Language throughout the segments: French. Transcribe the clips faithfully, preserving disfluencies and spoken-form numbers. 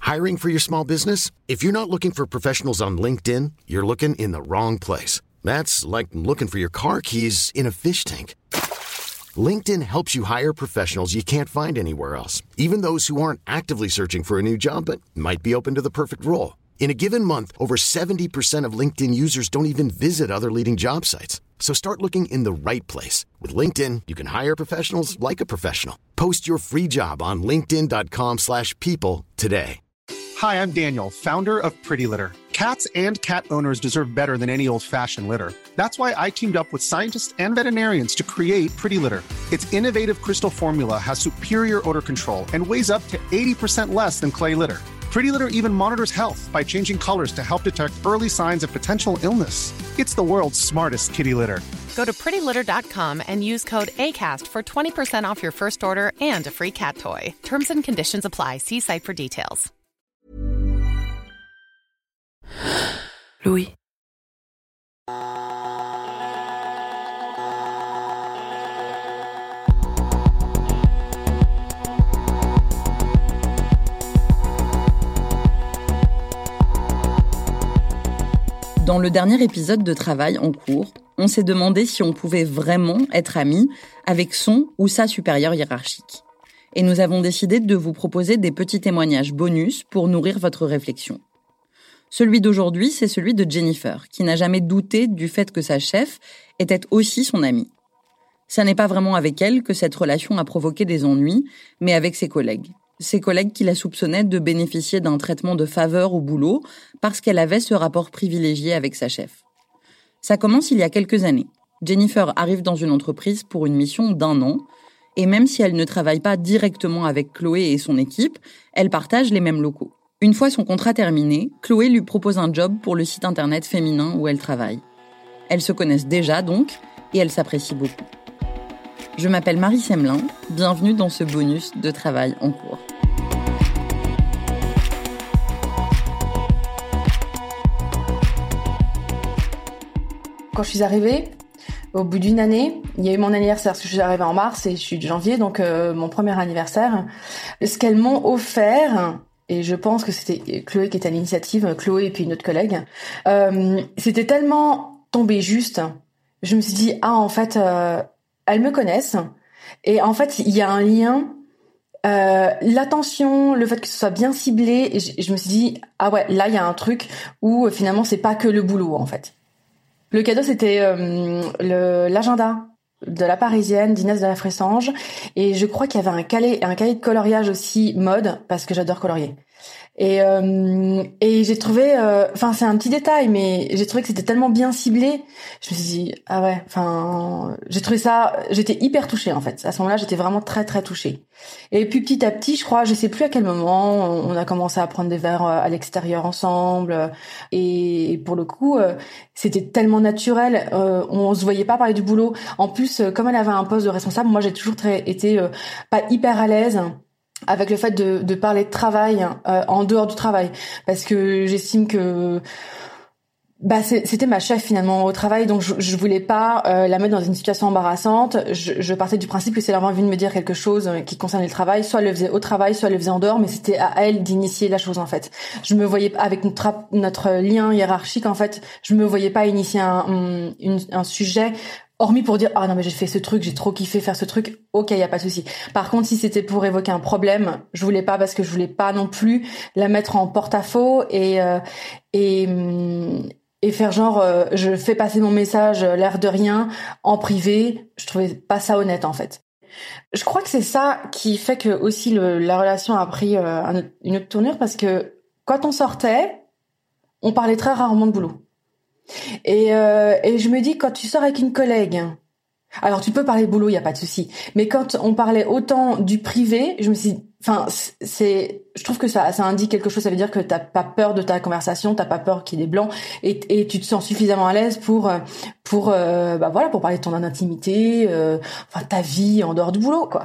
Hiring for your small business? If you're not looking for professionals on LinkedIn, you're looking in the wrong place. That's like looking for your car keys in a fish tank. LinkedIn helps you hire professionals you can't find anywhere else, even those who aren't actively searching for a new job but might be open to the perfect role. In a given month, over seventy percent of LinkedIn users don't even visit other leading job sites. So start looking in the right place. With LinkedIn, you can hire professionals like a professional. Post your free job on linkedin.com slash people today. Hi, I'm Daniel, founder of Pretty Litter. Cats and cat owners deserve better than any old-fashioned litter. That's why I teamed up with scientists and veterinarians to create Pretty Litter. Its innovative crystal formula has superior odor control and weighs up to eighty percent less than clay litter. Pretty Litter even monitors health by changing colors to help detect early signs of potential illness. It's the world's smartest kitty litter. Go to pretty litter dot com and use code ACAST for twenty percent off your first order and a free cat toy. Terms and conditions apply. See site for details. Louis. Dans le dernier épisode de Travail en cours, on s'est demandé si on pouvait vraiment être amis avec son ou sa supérieure hiérarchique. Et nous avons décidé de vous proposer des petits témoignages bonus pour nourrir votre réflexion. Celui d'aujourd'hui, c'est celui de Jennifer, qui n'a jamais douté du fait que sa chef était aussi son amie. Ça n'est pas vraiment avec elle que cette relation a provoqué des ennuis, mais avec ses collègues. Ses collègues qui la soupçonnaient de bénéficier d'un traitement de faveur au boulot parce qu'elle avait ce rapport privilégié avec sa chef. Ça commence il y a quelques années. Jennifer arrive dans une entreprise pour une mission d'un an, et même si elle ne travaille pas directement avec Chloé et son équipe, elle partage les mêmes locaux. Une fois son contrat terminé, Chloé lui propose un job pour le site internet féminin où elle travaille. Elles se connaissent déjà donc, et elles s'apprécient beaucoup. Je m'appelle Marie Semelin, bienvenue dans ce bonus de Travail en cours. Quand je suis arrivée, au bout d'une année, il y a eu mon anniversaire, parce que je suis arrivée en mars et je suis de janvier, donc euh, mon premier anniversaire. Ce qu'elles m'ont offert, et je pense que c'était Chloé qui était à l'initiative, Chloé et puis une autre collègue, euh, c'était tellement tombé juste. Je me suis dit, ah en fait, euh, elles me connaissent, et en fait, il y a un lien, euh, l'attention, le fait que ce soit bien ciblé, et je, je me suis dit, ah ouais, là il y a un truc où euh, finalement c'est pas que le boulot en fait. Le cadeau, c'était euh, le, l'agenda de la Parisienne, d'Inès de la Fressange. Et je crois qu'il y avait un cahier, un cahier de coloriage aussi mode, parce que j'adore colorier. Et, euh, et j'ai trouvé... Enfin, euh, c'est un petit détail, mais j'ai trouvé que c'était tellement bien ciblé. Je me suis dit, ah ouais, enfin... J'ai trouvé ça... J'étais hyper touchée, en fait. À ce moment-là, j'étais vraiment très, très touchée. Et puis, petit à petit, je crois, je sais plus à quel moment, on a commencé à prendre des verres à l'extérieur ensemble. Et pour le coup, c'était tellement naturel. Euh, on se voyait pas parler du boulot. En plus, comme elle avait un poste de responsable, moi, j'ai toujours très, été euh, pas hyper à l'aise avec le fait de, de parler de travail euh, en dehors du travail, parce que j'estime que bah c'est, c'était ma chef finalement au travail, donc je, je voulais pas euh, la mettre dans une situation embarrassante. Je, je partais du principe que si elle avait envie de me dire quelque chose qui concernait le travail, soit elle le faisait au travail, soit elle le faisait en dehors, mais c'était à elle d'initier la chose en fait. Je me voyais avec notre, notre lien hiérarchique en fait, je me voyais pas initier un, un, une, un sujet. Hormis pour dire, ah non mais j'ai fait ce truc, j'ai trop kiffé faire ce truc, ok, y a pas de souci. Par contre, si c'était pour évoquer un problème, je voulais pas, parce que je voulais pas non plus la mettre en porte-à-faux et euh, et et faire genre, euh, je fais passer mon message, l'air de rien, en privé. Je trouvais pas ça honnête en fait. Je crois que c'est ça qui fait que aussi le, la relation a pris euh, un, une autre tournure, parce que quand on sortait, on parlait très rarement de boulot. Et, euh, et je me dis, quand tu sors avec une collègue, alors tu peux parler boulot, il y a pas de souci, mais quand on parlait autant du privé, je me suis dit, enfin, c'est, je trouve que ça, ça indique quelque chose. Ça veut dire que t'as pas peur de ta conversation, t'as pas peur qu'il y ait des blancs, et, et tu te sens suffisamment à l'aise pour, pour, euh, bah voilà, pour parler de ton intimité, euh, enfin ta vie en dehors du boulot, quoi.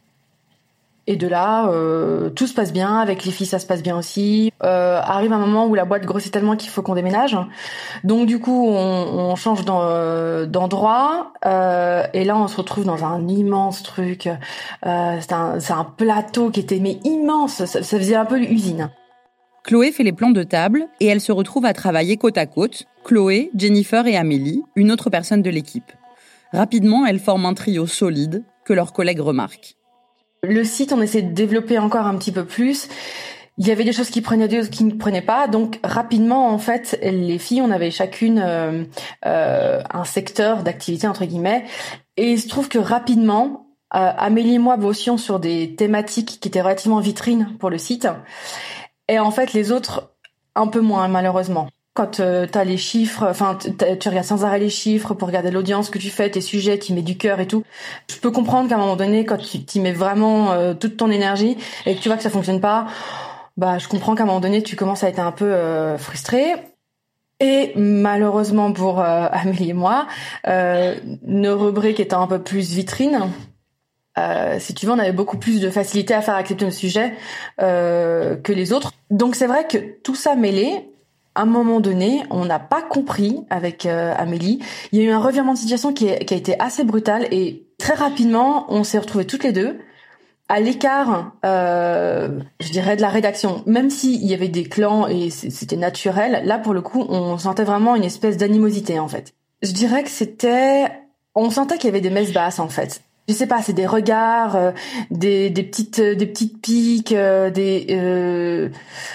Et de là, euh, tout se passe bien. Avec les filles, ça se passe bien aussi. Euh, arrive un moment où la boîte grossit tellement qu'il faut qu'on déménage. Donc du coup, on, on change dans, d'endroit. Euh, et là, on se retrouve dans un immense truc. Euh, c'est, un, c'est un plateau qui était mais immense. Ça, ça faisait un peu l'usine. Chloé fait les plans de table et elle se retrouve à travailler côte à côte, Chloé, Jennifer et Amélie, une autre personne de l'équipe. Rapidement, elles forment un trio solide que leurs collègues remarquent. Le site, on essaie de développer encore un petit peu plus. Il y avait des choses qui prenaient, des choses qui ne prenaient pas. Donc rapidement, en fait, les filles, on avait chacune euh, euh, un secteur d'activité entre guillemets. Et il se trouve que rapidement, euh, Amélie et moi bossions sur des thématiques qui étaient relativement vitrines pour le site. Et en fait, les autres, un peu moins, malheureusement. Quand euh, t'as les chiffres, enfin, tu regardes sans arrêt les chiffres pour regarder l'audience que tu fais, tes sujets, tu mets du cœur et tout. Je peux comprendre qu'à un moment donné, quand tu y mets vraiment euh, toute ton énergie et que tu vois que ça fonctionne pas, bah, je comprends qu'à un moment donné, tu commences à être un peu euh, frustré. Et malheureusement pour euh, Amélie et moi, euh, nos rubriques étant un peu plus vitrines, Euh, si tu veux, on avait beaucoup plus de facilité à faire accepter nos sujets euh, que les autres. Donc c'est vrai que tout ça mêlé, à un moment donné, on n'a pas compris avec euh, Amélie. Il y a eu un revirement de situation qui, est, qui a été assez brutal et très rapidement, on s'est retrouvés toutes les deux à l'écart, euh, je dirais, de la rédaction. Même s'il y avait des clans et c'était naturel, là pour le coup, on sentait vraiment une espèce d'animosité en fait. Je dirais que c'était, on sentait qu'il y avait des messes basses en fait. Je sais pas, c'est des regards, euh, des, des petites, des petites piques, euh, des. Euh...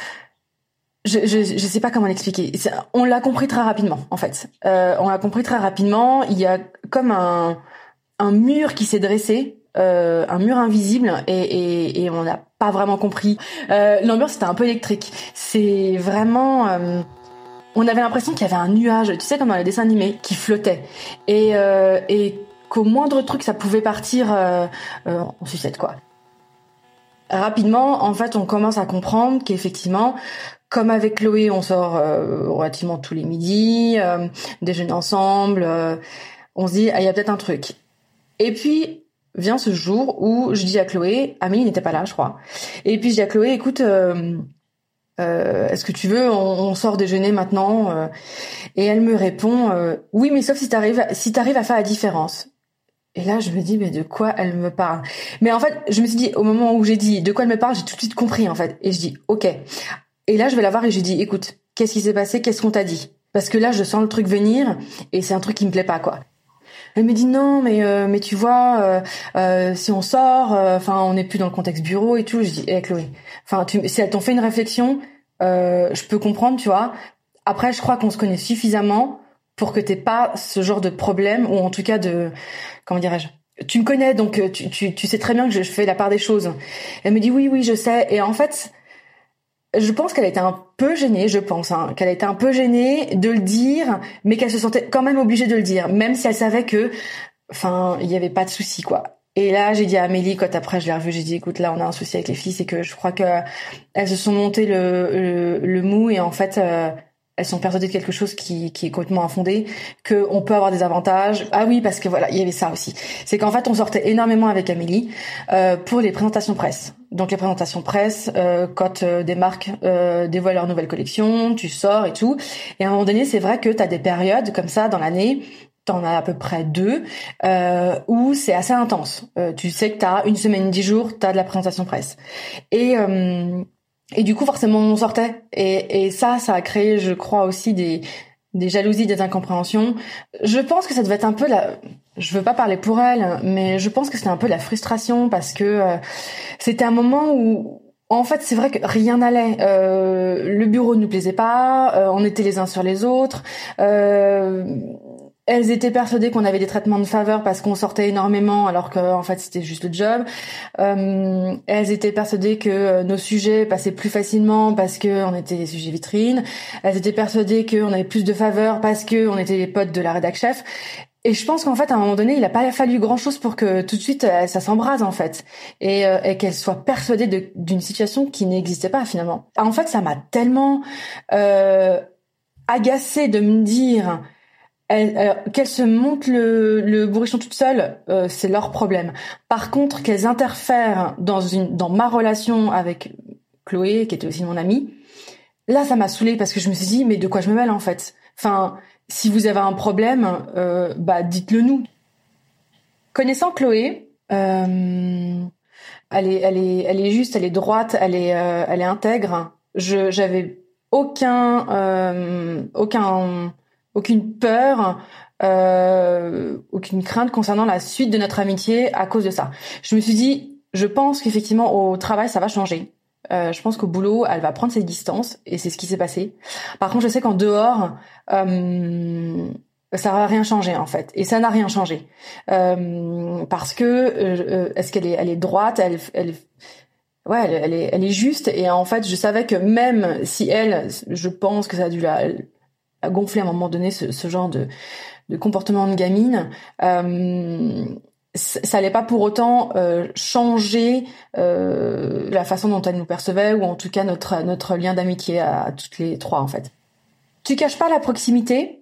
Je, je, je sais pas comment l'expliquer. C'est, on l'a compris très rapidement, en fait. Euh, on l'a compris très rapidement. Il y a comme un, un mur qui s'est dressé, euh, un mur invisible, et, et, et on n'a pas vraiment compris. Euh, l'ambiance c'était un peu électrique. C'est vraiment. Euh, on avait l'impression qu'il y avait un nuage, tu sais, comme dans les dessins animés, qui flottait. Et, euh, et qu'au moindre truc, ça pouvait partir euh, euh, en sucette, quoi. Rapidement, en fait, on commence à comprendre qu'effectivement, comme avec Chloé, on sort euh, relativement tous les midis, euh, déjeuner ensemble, euh, on se dit, ah, il y a peut-être un truc. Et puis, vient ce jour où je dis à Chloé, Amélie n'était pas là, je crois, et puis je dis à Chloé, écoute, euh, euh, est-ce que tu veux, on, on sort déjeuner maintenant euh, et elle me répond, euh, oui, mais sauf si t'arrives, si t'arrives à faire la différence. Et là, je me dis, mais de quoi elle me parle? Mais en fait, je me suis dit, au moment où j'ai dit de quoi elle me parle, j'ai tout de suite compris, en fait. Et je dis, ok. Et là, je vais la voir et je dis, écoute, qu'est-ce qui s'est passé? Qu'est-ce qu'on t'a dit? Parce que là, je sens le truc venir et c'est un truc qui me plaît pas, quoi. Elle me dit, non, mais euh, mais tu vois, euh, euh, si on sort, enfin, euh, on n'est plus dans le contexte bureau et tout. Je dis, hé, hey, Chloé, enfin, si elles t'ont fait une réflexion, euh, je peux comprendre, tu vois. Après, je crois qu'on se connaît suffisamment pour que t'aies pas ce genre de problème, ou en tout cas de, comment dirais-je, tu me connais, donc tu, tu, tu sais très bien que je, je fais la part des choses. Elle me dit oui, oui, je sais. Et en fait, je pense qu'elle a été un peu gênée, je pense, hein, qu'elle a été un peu gênée de le dire, mais qu'elle se sentait quand même obligée de le dire, même si elle savait que, enfin, il y avait pas de souci, quoi. Et là, j'ai dit à Amélie, quand après je l'ai revue, j'ai dit, écoute, là, on a un souci avec les filles, c'est que je crois que elles se sont montées le, le, le mou, et en fait, euh, elles sont persuadées de quelque chose qui, qui est complètement infondé, que on peut avoir des avantages. Ah oui, parce que voilà, il y avait ça aussi. C'est qu'en fait, on sortait énormément avec Amélie euh, pour les présentations presse. Donc les présentations presse, euh, quand euh, des marques euh, dévoilent leur nouvelle collection, tu sors et tout. Et à un moment donné, c'est vrai que t'as des périodes comme ça dans l'année. T'en as à peu près deux, euh, où c'est assez intense. Euh, tu sais que t'as une semaine, dix jours, t'as de la présentation presse. Et euh, Et du coup, forcément, on sortait. Et, et ça, ça a créé, je crois, aussi des, des jalousies, des incompréhensions. Je pense que ça devait être un peu la... Je veux pas parler pour elle, mais je pense que c'était un peu la frustration parce que euh, c'était un moment où, en fait, c'est vrai que rien n'allait. Euh, le bureau ne nous plaisait pas, euh, on était les uns sur les autres. Euh, Elles étaient persuadées qu'on avait des traitements de faveur parce qu'on sortait énormément, alors que en fait c'était juste le job. Euh, elles étaient persuadées que nos sujets passaient plus facilement parce que on était des sujets vitrines. Elles étaient persuadées qu'on avait plus de faveur parce que on était les potes de la rédac chef. Et je pense qu'en fait, à un moment donné, il a pas fallu grand chose pour que tout de suite ça s'embrase en fait, et, euh, et qu'elles soient persuadées de, d'une situation qui n'existait pas finalement. En fait, ça m'a tellement euh, agacée de me dire. Elles, euh, qu'elles se montent le, le bourrichon toutes seules, euh, c'est leur problème. Par contre, qu'elles interfèrent dans une dans ma relation avec Chloé, qui était aussi mon amie, là, ça m'a saoulée parce que je me suis dit, mais de quoi je me mêle en fait? Enfin, si vous avez un problème, euh, bah dites-le nous. Connaissant Chloé, euh, elle est elle est elle est juste, elle est droite, elle est euh, elle est intègre. je, j'avais aucun, euh, aucun, aucune peur, euh, aucune crainte concernant la suite de notre amitié à cause de ça. Je me suis dit, je pense qu'effectivement au travail ça va changer. Euh, je pense qu'au boulot, elle va prendre ses distances et c'est ce qui s'est passé. Par contre, je sais qu'en dehors, euh, ça va rien changer en fait, et ça n'a rien changé euh, parce que euh, est-ce qu'elle est, elle est droite, elle, elle, ouais, elle, elle est, elle est juste. Et en fait, je savais que même si elle, je pense que ça a dû la, la gonfler à un moment donné ce, ce genre de, de comportement de gamine. Euh, ça allait pas pour autant euh, changer euh, la façon dont elle nous percevait, ou en tout cas notre notre lien d'amitié à, à toutes les trois en fait. Tu caches pas la proximité,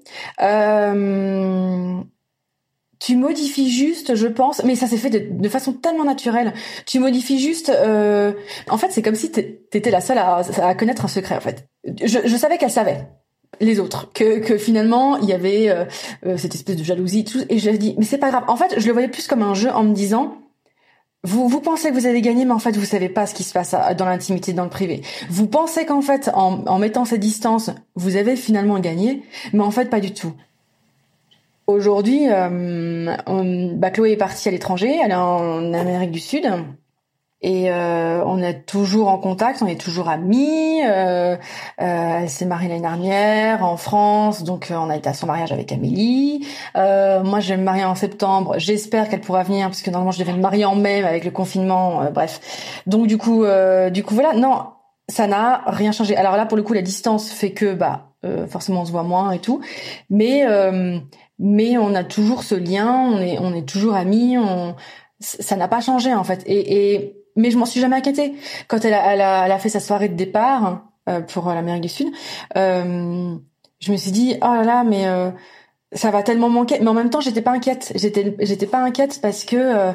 euh, tu modifies juste, je pense, mais ça s'est fait de, de façon tellement naturelle. Tu modifies juste, euh, en fait c'est comme si t'étais la seule à, à connaître un secret en fait. Je, je savais qu'elle savait. Les autres, que que finalement il y avait euh, euh, cette espèce de jalousie tout, et je lui ai dit mais c'est pas grave. En fait je le voyais plus comme un jeu en me disant vous vous pensez que vous avez gagné, mais en fait vous savez pas ce qui se passe à, dans l'intimité, dans le privé. Vous pensez qu'en fait en, en mettant ces distances vous avez finalement gagné, mais en fait pas du tout. Aujourd'hui euh, on, bah, Chloé est partie à l'étranger, elle est en Amérique du Sud. Et euh, on est toujours en contact, on est toujours amis. Euh, euh, elle s'est mariée l'année dernière en France, donc euh, on a été à son mariage avec Amélie. Euh, moi, je vais me marier en septembre. J'espère qu'elle pourra venir, parce que normalement, je devais me marier en mai, mais avec le confinement, euh, bref. Donc du coup, euh, du coup voilà. Non, ça n'a rien changé. Alors là, pour le coup, la distance fait que, bah, euh, forcément, on se voit moins et tout. Mais euh, mais on a toujours ce lien. On est on est toujours amis. On ça n'a pas changé en fait. Et, et mais je m'en suis jamais inquiétée. Quand elle a, elle a, elle a fait sa soirée de départ euh, pour l'Amérique du Sud, euh, je me suis dit oh là là, mais euh, ça va tellement manquer. Mais en même temps, j'étais pas inquiète. J'étais, j'étais pas inquiète parce que euh,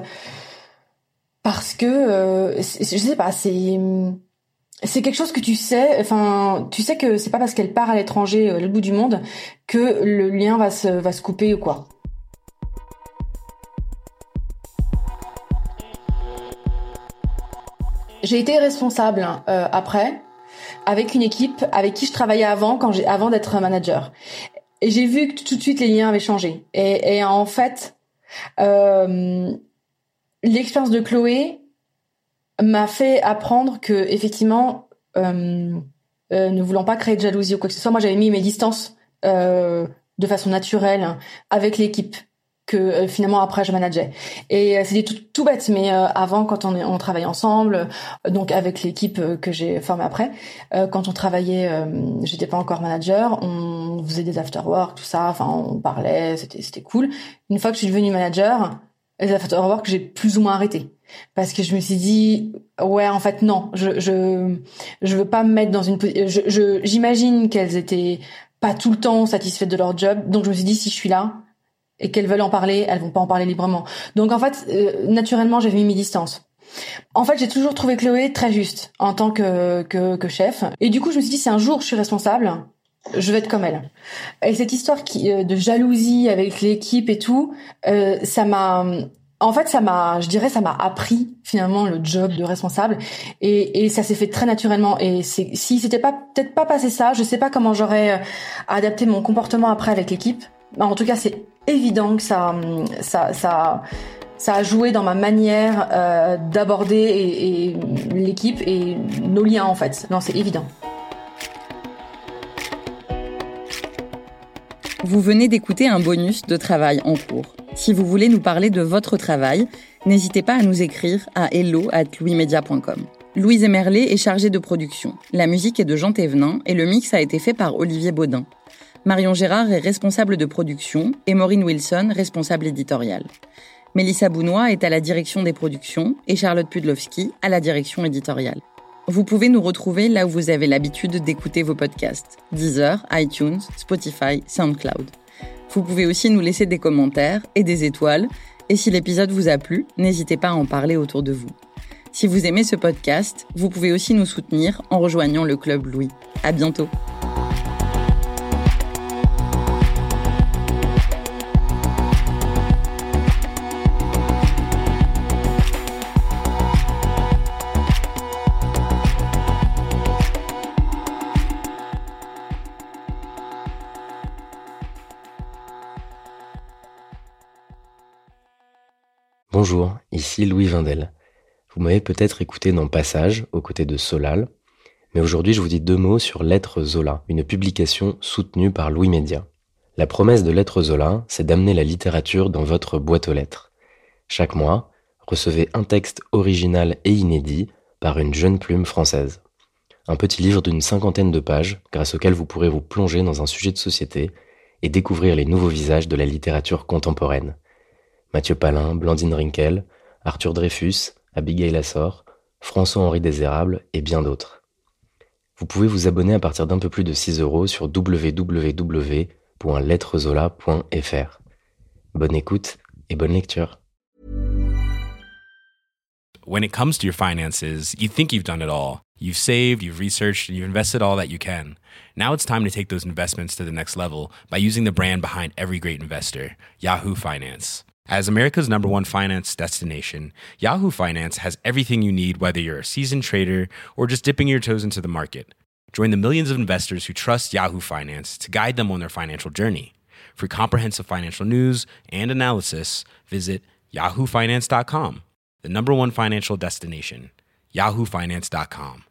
parce que euh, je sais pas, c'est c'est quelque chose que tu sais. Enfin, tu sais que c'est pas parce qu'elle part à l'étranger, à l'autre bout du monde, que le lien va se va se couper ou quoi. J'ai été responsable euh, après avec une équipe avec qui je travaillais avant quand j'ai avant d'être manager. Et j'ai vu que tout de suite les liens avaient changé. Et, et en fait, euh, l'expérience de Chloé m'a fait apprendre que effectivement, euh, euh, ne voulant pas créer de jalousie ou quoi que ce soit, moi j'avais mis mes distances euh, de façon naturelle avec l'équipe que euh, finalement après je manageais. Et euh, c'était tout, tout bête, mais euh, avant quand on, on travaillait ensemble, euh, donc avec l'équipe euh, que j'ai formée après, euh, quand on travaillait, euh, j'étais pas encore manager, on faisait des after-work, tout ça, enfin on parlait, c'était c'était cool. Une fois que je suis devenue manager, les after-work j'ai plus ou moins arrêté. Parce que je me suis dit ouais en fait non, je je je veux pas me mettre dans une je, je j'imagine qu'elles étaient pas tout le temps satisfaites de leur job, donc je me suis dit si je suis là et qu'elles veulent en parler, elles vont pas en parler librement. Donc en fait, euh, naturellement, j'ai mis mes distances. En fait, j'ai toujours trouvé Chloé très juste en tant que, que que chef. Et du coup, je me suis dit, si un jour je suis responsable, je vais être comme elle. Et cette histoire qui, euh, de jalousie avec l'équipe et tout, euh, ça m'a... En fait, ça m'a, je dirais, ça m'a appris finalement le job de responsable, et, et ça s'est fait très naturellement. Et c'est, si c'était pas peut-être pas passé ça, je sais pas comment j'aurais adapté mon comportement après avec l'équipe. En tout cas, c'est évident que ça, ça, ça, ça a joué dans ma manière euh, d'aborder et, et l'équipe et nos liens en fait. Non, c'est évident. Vous venez d'écouter un bonus de Travail en cours. Si vous voulez nous parler de votre travail, n'hésitez pas à nous écrire à hello arobase louismedia point com. Louise Emerlé est chargée de production. La musique est de Jean Thévenin et le mix a été fait par Olivier Baudin. Marion Gérard est responsable de production et Maureen Wilson, responsable éditoriale. Mélissa Bounois est à la direction des productions et Charlotte Pudlowski à la direction éditoriale. Vous pouvez nous retrouver là où vous avez l'habitude d'écouter vos podcasts, Deezer, iTunes, Spotify, SoundCloud. Vous pouvez aussi nous laisser des commentaires et des étoiles, et si l'épisode vous a plu, n'hésitez pas à en parler autour de vous. Si vous aimez ce podcast, vous pouvez aussi nous soutenir en rejoignant le Club Louis. À bientôt. Bonjour, ici Louis Vindel. Vous m'avez peut-être écouté dans Passage, aux côtés de Solal, mais aujourd'hui je vous dis deux mots sur Lettres Zola, une publication soutenue par Louis Média. La promesse de Lettres Zola, c'est d'amener la littérature dans votre boîte aux lettres. Chaque mois, recevez un texte original et inédit par une jeune plume française. Un petit livre d'une cinquantaine de pages, grâce auquel vous pourrez vous plonger dans un sujet de société et découvrir les nouveaux visages de la littérature contemporaine. Mathieu Palin, Blandine Rinkel, Arthur Dreyfus, Abigail Assor, François-Henri Désérable et bien d'autres. Vous pouvez vous abonner à partir d'un peu plus de six euros sur w w w point lettrezola point f r. Bonne écoute et bonne lecture. When it comes to your finances, you think you've done it all. You've saved, you've researched, and you've invested all that you can. Now it's time to take those investments to the next level by using the brand behind every great investor, Yahoo Finance. As America's number one finance destination, Yahoo Finance has everything you need, whether you're a seasoned trader or just dipping your toes into the market. Join the millions of investors who trust Yahoo Finance to guide them on their financial journey. For comprehensive financial news and analysis, visit yahoo finance dot com, the number one financial destination, yahoo finance dot com.